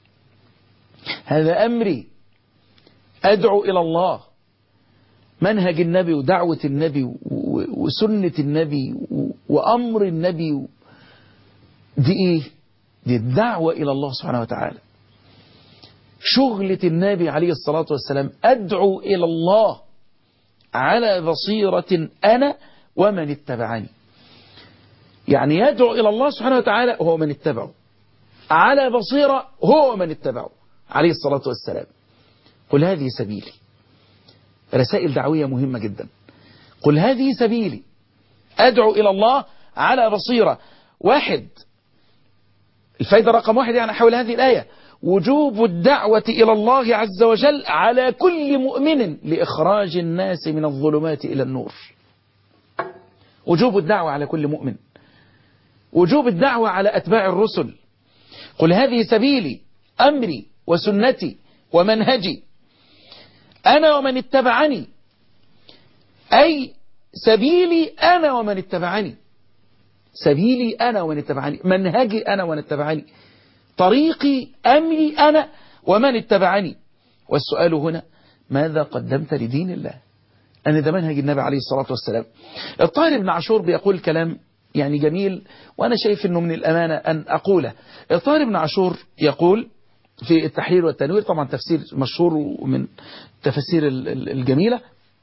هذا أمري، أدعو إلى الله. منهج النبي ودعوة النبي وسنة النبي وأمر النبي، دي إيه؟ دي الدعوة إلى الله سبحانه وتعالى. شغلة النبي عليه الصلاة والسلام: أدعو إلى الله على بصيرة أنا ومن اتبعني. يعني يدعو إلى الله سبحانه وتعالى هو من اتبعه، على بصيرة هو من اتبعه عليه الصلاة والسلام. قل هذه سبيلي. رسائل دعوية مهمة جدا. قل هذه سبيلي أدعو إلى الله على بصيرة. واحد، الفايدة رقم واحد يعني حول هذه الآية: وجوب الدعوة إلى الله عز وجل على كل مؤمن لإخراج الناس من الظلمات إلى النور. وجوب الدعوة على كل مؤمن، وجوب الدعوة على أتباع الرسل. قل هذه سبيلي، أمري وسنتي ومنهجي، أنا ومن اتبعني، أي سبيلي أنا ومن اتبعني، سبيلي أنا ومن اتبعني، منهجي أنا ومن اتبعني، طريقي، أمري أنا ومن اتبعني. والسؤال هنا: ماذا قدمت لدين الله؟ أن ده منهج النبي عليه الصلاة والسلام. الطاهر بن عاشور بيقول كلام يعني جميل، وأنا شايف أنه من الأمانة أن أقوله. الطاهر بن عاشور يقول في التحرير والتنوير، طبعا تفسير مشهور ومن التفسير الجميلة،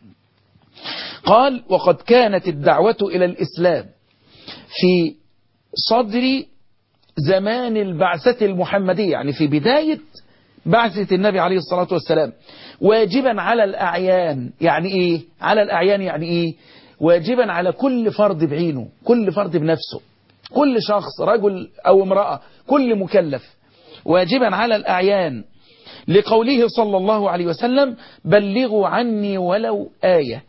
قال: وقد كانت الدعوة إلى الإسلام في صدر زمان البعثة المحمدية، يعني في بداية بعثة النبي عليه الصلاة والسلام، واجبا على الأعيان. يعني إيه على الأعيان؟ يعني إيه؟ واجبا على كل فرد بعينه، كل فرد بنفسه، كل شخص رجل أو امرأة، كل مكلف، واجبا على الأعيان، لقوله صلى الله عليه وسلم: بلغوا عني ولو آية،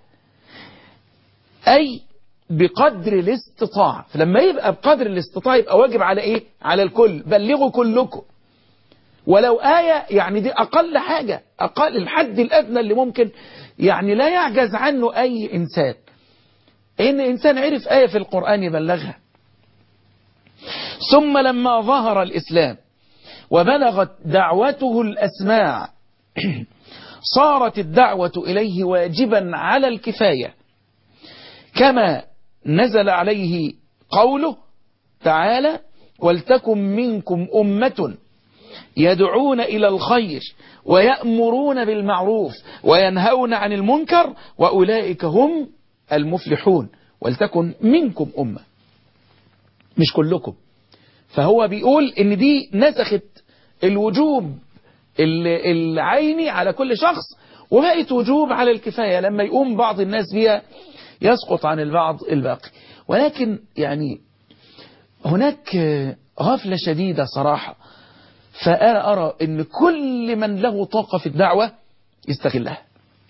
أي بقدر الاستطاعة. فلما يبقى بقدر الاستطاعة يبقى واجب على إيه؟ على الكل. بلغوا كلكم ولو آية، يعني دي أقل حاجة، أقل الحد الأدنى اللي ممكن يعني لا يعجز عنه أي إنسان. إن إنسان عرف آية في القرآن يبلغها. ثم لما ظهر الإسلام وبلغت دعوته الأسماع صارت الدعوة إليه واجبا على الكفاية، كما نزل عليه قوله تعالى: ولتكن منكم أمة يدعون إلى الخير ويأمرون بالمعروف وينهون عن المنكر وأولئك هم المفلحون. ولتكن منكم أمة، مش كلكم. فهو بيقول إن دي نسخت الوجوب العيني على كل شخص، وبقت وجوب على الكفاية. لما يقوم بعض الناس بها يسقط عن البعض الباقي. ولكن يعني هناك غفلة شديدة صراحة. فأنا أرى أن كل من له طاقة في الدعوة يستغلها،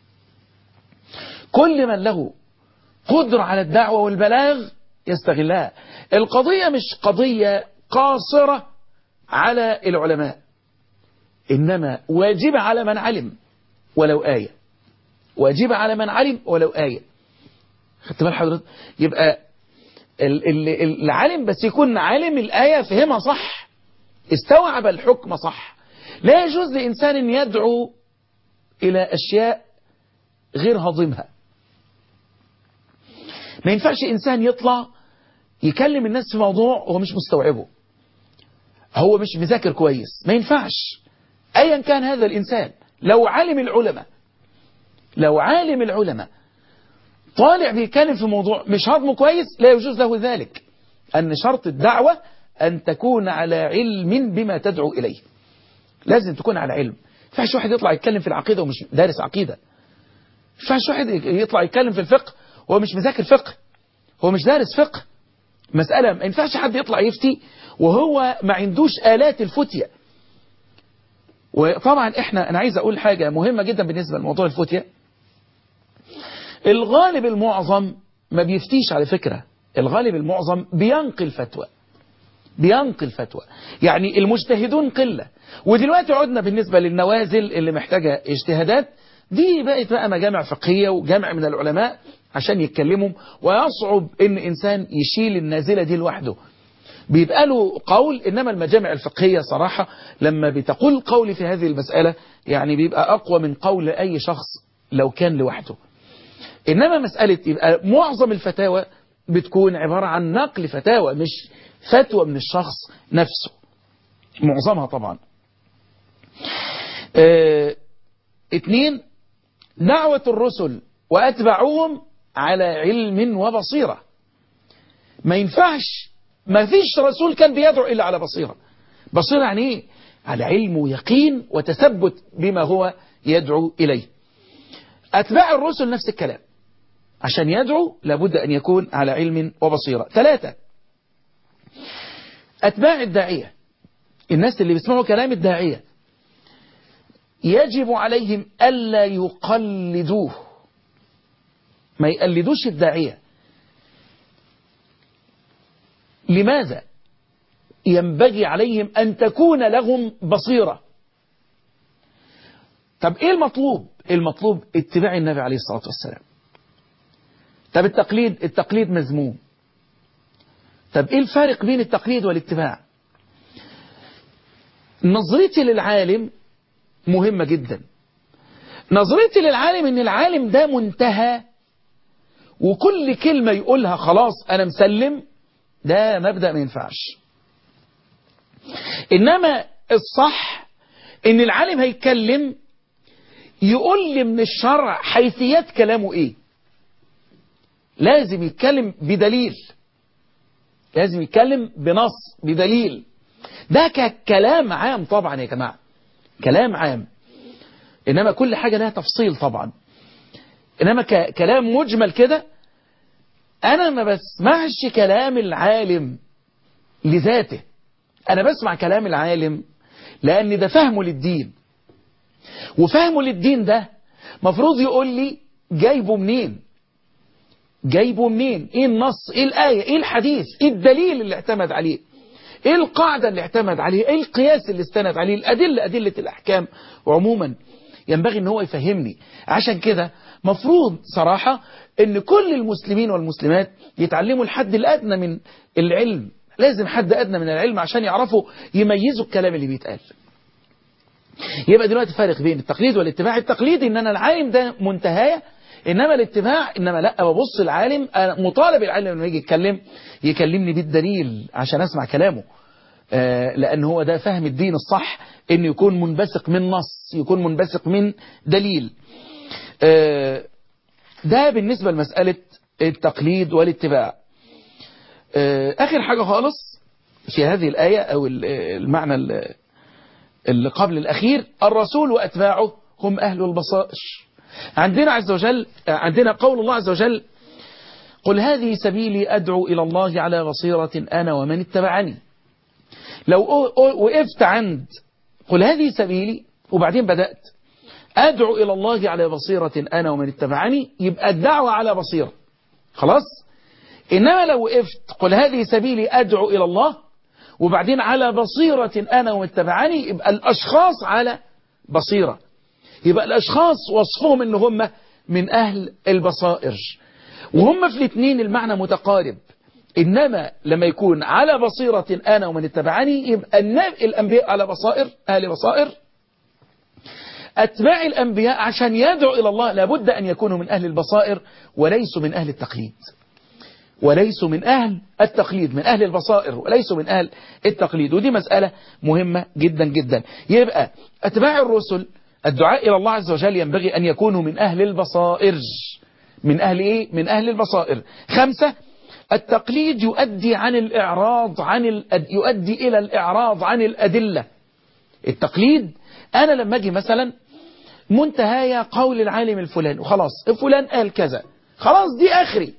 كل من له قدرة على الدعوة والبلاغ يستغلها. القضية مش قضية قاصرة على العلماء، إنما واجب على من علم ولو آية، واجب على من علم ولو آية. خدت بال حضرتك؟ يبقى العالم بس يكون عالم الآية، فهمها صح، استوعب الحكم صح. لا يجوز لإنسان أن يدعو إلى أشياء غير هضمها. ما ينفعش إنسان يطلع يكلم الناس في موضوع وهو مش مستوعبه، هو مش مذاكر كويس. ما ينفعش أيا كان هذا الإنسان. لو عالم العلماء طالع بيتكلم في موضوع مش هضمه كويس، لا يجوز له ذلك. أن شرط الدعوة أن تكون على علم بما تدعو إليه. لازم تكون على علم. ما ينفعش واحد يطلع يتكلم في العقيدة ومش دارس عقيدة. ما ينفعش واحد يطلع يتكلم في الفقه وهو مش مذاكر فقه، هو مش دارس فقه. مسألة ما ينفعش حد يطلع يفتي وهو ما عندوش آلات الفتية. وطبعا أنا عايز أقول حاجة مهمة جدا بالنسبة لموضوع الفتية. الغالب المعظم ما بيفتيش على فكرة، الغالب المعظم بينقل فتوى، بينقل فتوى. يعني المجتهدون قلة. ودلوقتي عدنا بالنسبة للنوازل اللي محتاجة اجتهادات، دي بقت بقى مجامع فقهية وجامع من العلماء عشان يتكلموا، ويصعب ان انسان يشيل النازلة دي لوحده، بيبقى له قول. انما المجامع الفقهية صراحة لما بتقول قولي في هذه المسألة يعني بيبقى اقوى من قول اي شخص لو كان لوحده. انما مسألة يبقى معظم الفتاوى بتكون عبارة عن نقل فتاوى، مش فتوى من الشخص نفسه، معظمها طبعا. 2 دعوة الرسل وأتبعوهم على علم وبصيرة. ما ينفعش، ما فيش رسول كان بيدعو إلا على بصيرة. بصيرة يعني إيه؟ على علم ويقين وتثبت بما هو يدعو إليه. أتباع الرسل نفس الكلام، عشان يدعو لابد أن يكون على علم وبصيرة. 3 أتباع الداعية، الناس اللي بيسمعوا كلام الداعية يجب عليهم ألا يقلدوه، ما يقلدوش الداعية. لماذا؟ ينبغي عليهم أن تكون لهم بصيرة. طب إيه المطلوب؟ المطلوب اتباع النبي عليه الصلاة والسلام. طب التقليد مذموم. طب إيه الفارق بين التقليد والاتباع؟ نظرتي للعالم مهمة جدا. نظرتي للعالم ان العالم ده منتهى، وكل كلمة يقولها خلاص انا مسلم، ده مبدأ ما ينفعش. انما الصح ان العالم هيتكلم يقول لي من الشرع حيثيات كلامه ايه. لازم يتكلم بدليل، لازم يتكلم بنص بدليل. ده كلام عام طبعا يا جماعة، كلام عام. إنما كل حاجة لها تفصيل طبعا. إنما كلام مجمل كده، أنا ما بسمعش كلام العالم لذاته، أنا بسمع كلام العالم لأن ده فهمه للدين. وفهمه للدين ده مفروض يقول لي جايبه منين، جايبه منين، إيه النص، إيه الآية، إيه الحديث، إيه الدليل اللي اعتمد عليه، إيه القاعدة اللي اعتمد عليه، إيه القياس اللي استند عليه، الأدلة، أدلة الأحكام. وعموما ينبغي ان هو يفهمني. عشان كده مفروض صراحة ان كل المسلمين والمسلمات يتعلموا الحد الأدنى من العلم. لازم حد أدنى من العلم عشان يعرفوا يميزوا الكلام اللي بيتقال. يبقى دلوقتي فارق بين التقليد والاتباع. التقليد ان انا العالم ده منتهاية، انما الاتباع انما لا، ببص العالم، أنا مطالب العالم لما يجي يتكلم يكلمني بالدليل عشان اسمع كلامه. لأن هو ده فهم الدين الصح، إنه يكون منبثق من نص، يكون منبثق من دليل. ده بالنسبة لمسألة التقليد والاتباع. آخر حاجة خالص في هذه الآية أو المعنى اللي قبل الأخير، الرسول وأتباعه هم أهل البصائر. عندنا عز وجل، عندنا قول الله عز وجل: قل هذه سبيلي أدعو إلى الله على بصيرة أنا ومن اتبعني. لو وقفت عند قل هذه سبيلي وبعدين بدأت أدعو إلى الله على بصيرة أنا ومن اتبعني، يبقى الدعوة على بصيرة خلاص. إنما لو وقفت قل هذه سبيلي أدعو إلى الله وبعدين على بصيرة أنا ومن اتبعني، يبقى الأشخاص على بصيرة. يبقى الأشخاص وصفهم إن هم من أهل البصائر، وهم في الاثنين المعنى متقارب. إنما لما يكون على بصيرة أنا ومن اتبعني، يبقى الأنبياء على بصائر، أهل بصائر. أتباع الأنبياء عشان يدعو إلى الله لابد أن يكونوا من أهل البصائر وليسوا من أهل التقليد، وليسوا من أهل التقليد، من أهل البصائر وليسوا من أهل التقليد. ودي مسألة مهمة جدا جدا. يبقى أتباع الرسل الدعاء إلى الله عز وجل ينبغي أن يكونوا من أهل البصائر. من أهل إيه؟ من أهل البصائر. 5 التقليد يؤدي إلى الإعراض عن الأدلة. التقليد أنا لما أجي مثلا منتهايا قول العالم الفلاني وخلاص فلان قال كذا، خلاص دي آخري.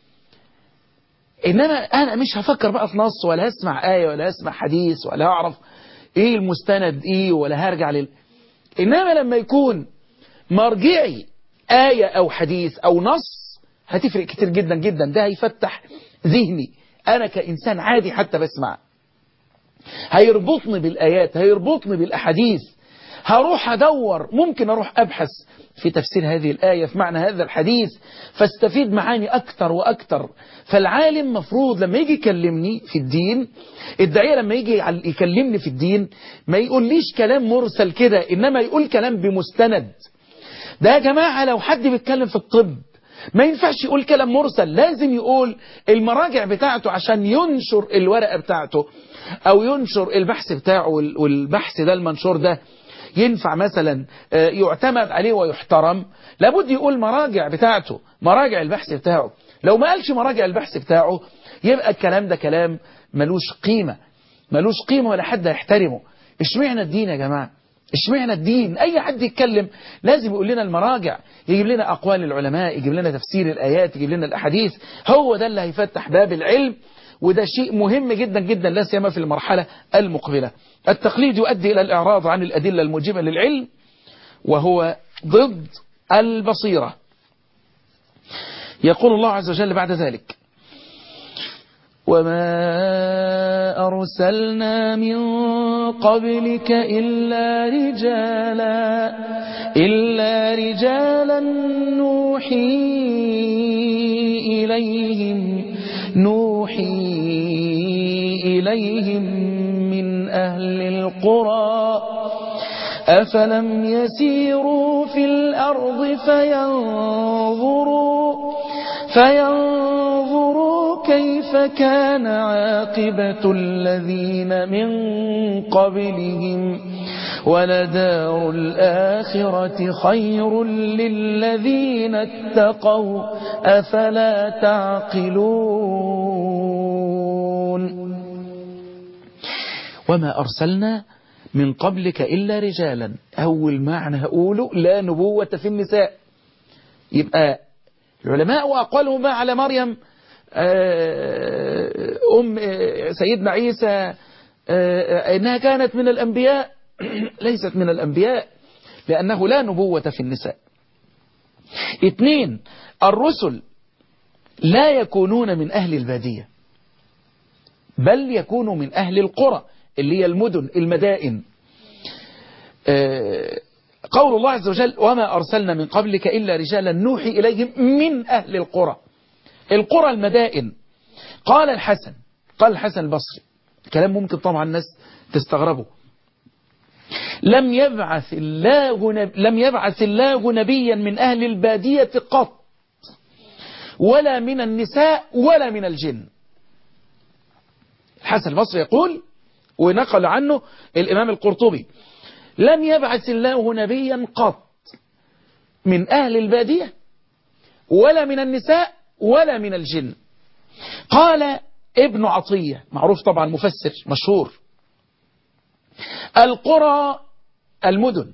إنما أنا مش هفكر بقى في نص، ولا هسمع آية، ولا هسمع حديث، ولا هعرف إيه المستند إيه، ولا هرجع إنما لما يكون مرجعي آية أو حديث أو نص هتفرق كتير جدا جدا. ده هيفتح ذهني أنا كإنسان عادي حتى بسمع، هيربطني بالآيات، هيربطني بالأحاديث، هروح أدور، ممكن أروح أبحث في تفسير هذه الآية، في معنى هذا الحديث، فاستفيد معاني أكتر وأكتر. فالعالم مفروض لما يجي يكلمني في الدين، الداعية لما يجي يكلمني في الدين ما يقوليش كلام مرسل كده، إنما يقول كلام بمستند. ده يا جماعة لو حد بيتكلم في الطب ما ينفعش يقول كلام مرسل، لازم يقول المراجع بتاعته عشان ينشر الورقة بتاعته أو ينشر البحث بتاعه، والبحث ده المنشور ده ينفع مثلا يعتمد عليه ويحترم، لابد يقول مراجع بتاعته، مراجع البحث بتاعه. لو ما قالش مراجع البحث بتاعه يبقى الكلام ده كلام ملوش قيمة، ملوش قيمة ولا حد يحترمه. اشمعنى الدين يا جماعة؟ اشمعنى الدين؟ اي حد يتكلم لازم يقول لنا المراجع، يجيب لنا اقوال العلماء، يجيب لنا تفسير الايات، يجيب لنا الاحاديث. هو ده اللي هيفتح باب العلم، وده شيء مهم جدا جدا لا سيما في المرحلة المقبلة. التقليد يؤدي الى الاعراض عن الادلة الموجبة للعلم، وهو ضد البصيرة. يقول الله عز وجل بعد ذلك: وما أرسلنا من قبلك إلا رجالا نوحي إليهم من أهل القرى أفلم يسيروا في الأرض فينظروا كيف كان عاقبة الذين من قبلهم ولدار الآخرة خير للذين اتقوا أفلا تعقلون. وما أرسلنا من قبلك إلا رجالا، أول معنى هقوله لا نبوة في النساء. يبقى العلماء وأقوالهم على مريم أم سيدنا عيسى إنها كانت من الأنبياء، ليست من الأنبياء، لأنه لا نبوة في النساء. 2، الرسل لا يكونون من أهل البادية، بل يكونوا من أهل القرى اللي هي المدن المدائن. قول الله عز وجل: وما أرسلنا من قبلك إلا رجالا نوحي إليهم من أهل القرى. القرى المدائن. قال الحسن البصري، كلام ممكن طبعا الناس تستغربه: لم يبعث الله نبيا من أهل البادية قط، ولا من النساء ولا من الجن. الحسن البصري يقول، ونقل عنه الإمام القرطبي: لم يبعث الله نبيا قط من أهل البادية ولا من النساء ولا من الجن. قال ابن عطية، معروف طبعا مفسر مشهور: القرى المدن،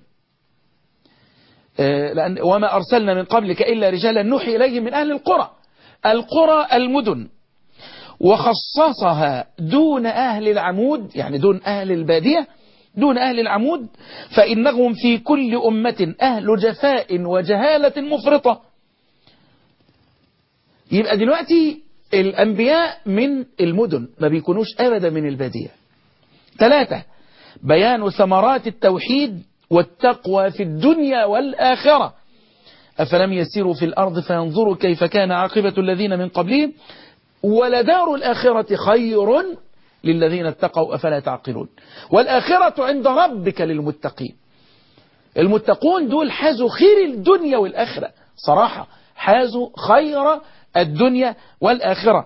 وما أرسلنا من قبلك إلا رجالا نوحي إليهم من أهل القرى المدن، وخصصها دون أهل العمود، يعني دون أهل البادية، دون أهل العمود، فإنهم في كل أمة أهل جفاء وجهالة مفرطة. يبقى دلوقتي الأنبياء من المدن، ما بيكونوش أبدا من البادية. 3، بيان ثمرات التوحيد والتقوى في الدنيا والآخرة. أفلم يسيروا في الأرض فينظروا كيف كان عاقبة الذين من قبلهم ولدار الآخرة خير للذين اتقوا أفلا تعقلون. والآخرة عند ربك للمتقين. المتقون دول حازوا خير الدنيا والآخرة، صراحة حازوا خير الدنيا والآخرة.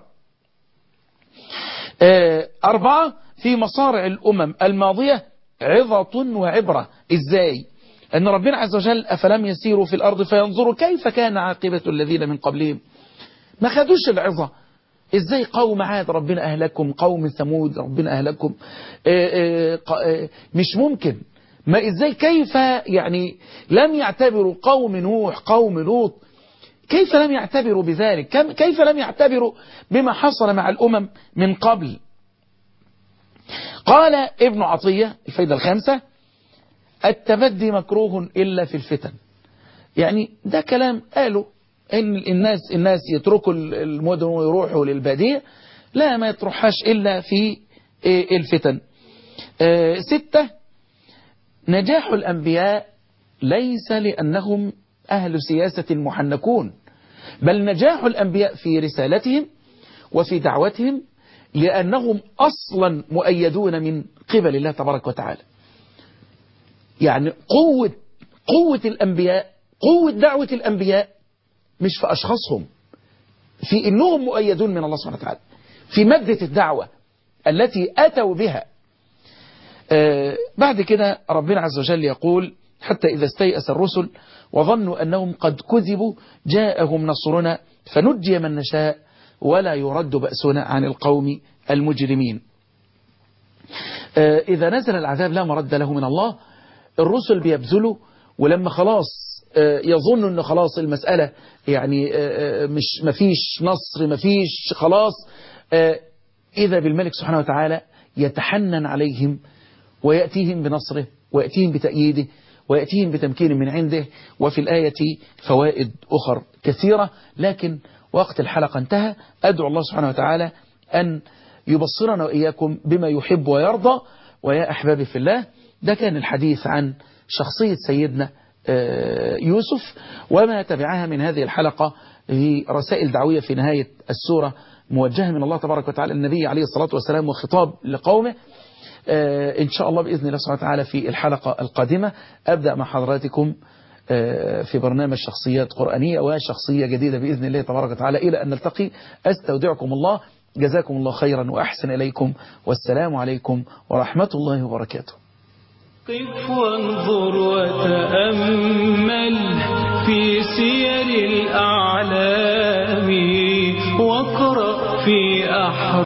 4، في مصارع الأمم الماضية عظة وعبرة. إزاي؟ أن ربنا عز وجل: أفلم يسيروا في الأرض فينظروا كيف كان عاقبة الذين من قبلهم. ما خدوش العظة، ازاي قوم عاد ربنا أهلكم، قوم ثمود ربنا أهلكم، مش ممكن. ما ازاي كيف يعني لم يعتبروا قوم نوح قوم لوط، كيف لم يعتبروا بذلك، كيف لم يعتبروا بما حصل مع الأمم من قبل. قال ابن عطية الفايدة الخامسة: التبدي مكروه إلا في الفتن. يعني ده كلام قالوا إن الناس يتركوا المدن ويروحوا للبادية، لا ما يتروحهاش إلا في الفتن. 6: نجاح الأنبياء ليس لأنهم أهل سياسة محنكون، بل نجاح الأنبياء في رسالتهم وفي دعوتهم لأنهم أصلا مؤيدون من قبل الله تبارك وتعالى. يعني قوة الأنبياء، قوة دعوة الأنبياء مش في أشخاصهم، في إنهم مؤيدون من الله سبحانه وتعالى، في مادة الدعوة التي أتوا بها. بعد كده ربنا عز وجل يقول: حتى إذا استيأس الرسل وظنوا أنهم قد كذبوا جاءهم نصرنا فنجي من نشاء ولا يرد بأسنا عن القوم المجرمين. إذا نزل العذاب لا مرد له من الله، الرسل بيبذلوا، ولما خلاص يظن أن خلاص المسألة يعني مش مفيش نصر، مفيش خلاص، إذا بالملك سبحانه وتعالى يتحنن عليهم ويأتيهم بنصره ويأتيهم بتأييده ويأتيهم بتمكين من عنده. وفي الآية فوائد أخر كثيرة، لكن وقت الحلقة انتهى. أدعو الله سبحانه وتعالى أن يبصرنا وإياكم بما يحب ويرضى. ويا أحبابي في الله، ده كان الحديث عن شخصية سيدنا يوسف وما تبعها من هذه الحلقة هي رسائل دعوية في نهاية السورة موجهة من الله تبارك وتعالى النبي عليه الصلاة والسلام وخطاب لقومه. إن شاء الله بإذن الله سبحانه وتعالى في الحلقة القادمة أبدأ مع حضراتكم في برنامج شخصيات قرآنية وشخصية جديدة بإذن الله تبارك وتعالى. إلى أن نلتقي أستودعكم الله، جزاكم الله خيرا وأحسن إليكم، والسلام عليكم ورحمة الله وبركاته. قف وانظر وتأمل في سير الأعلام واقرأ في